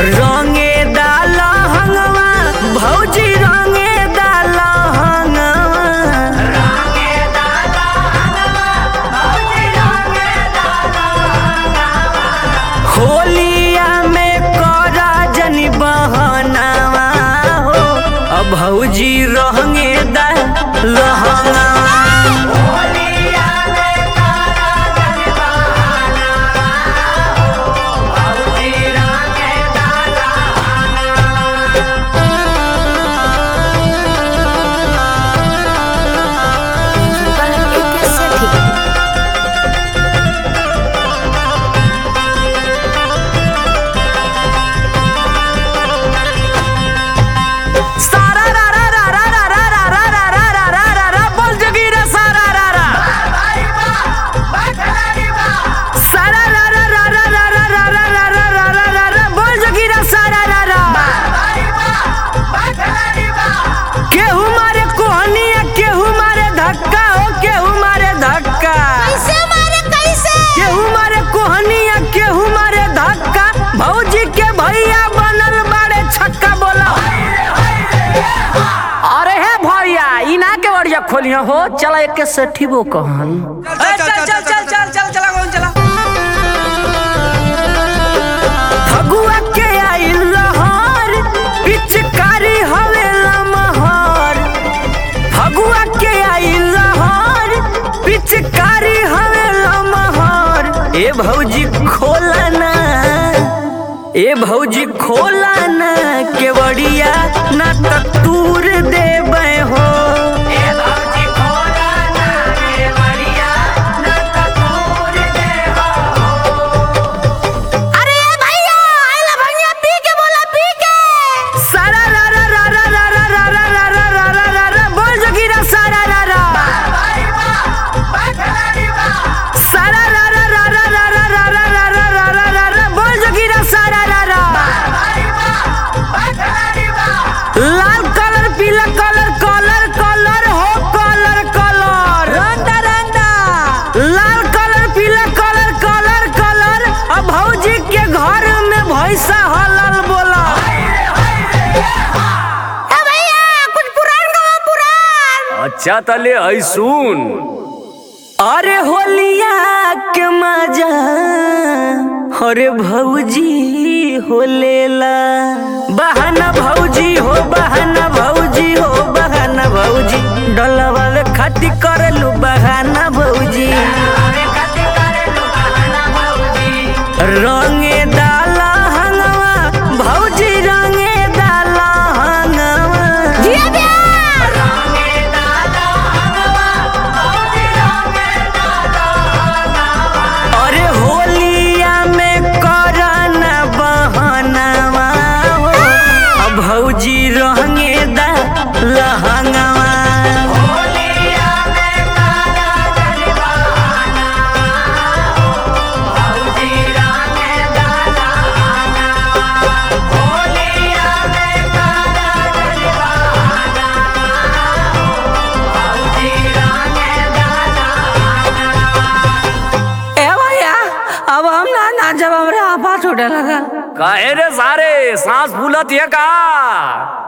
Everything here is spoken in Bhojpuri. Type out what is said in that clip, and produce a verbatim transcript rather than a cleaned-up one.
रंगे डाला हंगवा भौजी रंगे डाला हंगवा रंगे डाला हंगवा भौजी रंगे डाला हंगवा होलिया में करा जनी बहनावा हो अब भौजी रंगे डाला हंगवा खोलिया हो चला एक के सेठी वो कहन चल चल चल चल चल चल चला कौन चला फगुआ के आइल लहर पिचकारी हवे लमहर फगुआ के आइल लहर पिचकारी हवे लमहर ए भौजी खोला ना ए भौजी खोला ना केवड़िया ना तूर देबे हो लाल कलर पीला कलर कलर कलर हो कलर कलर रंदा रंदा लाल कलर पीला कलर कलर कलर अब भौजी के घर में भैंसा हलल बोला ए भैया कुछ पुरान गावा पुरान अच्छा तले आई सुन अरे होलिया के मजा अरे भौजी हो लेला बहाना भौजी हो बहाना भौजी हो बहाना भौजी डलवावे खाती करलू बहाना भौजी रंगे डाला हंगवा भौजी रंगे डाला हंगवा रंगे डाला हंगवा भौजी रंगे डाला हंगवा अरे होलिया में करना बहनावा हो अब भौजी रंगे डाला हंगवा अब हम ना ना जब हमरे आपा छूटे लगा काहे रे सारे सांस फूलत है का।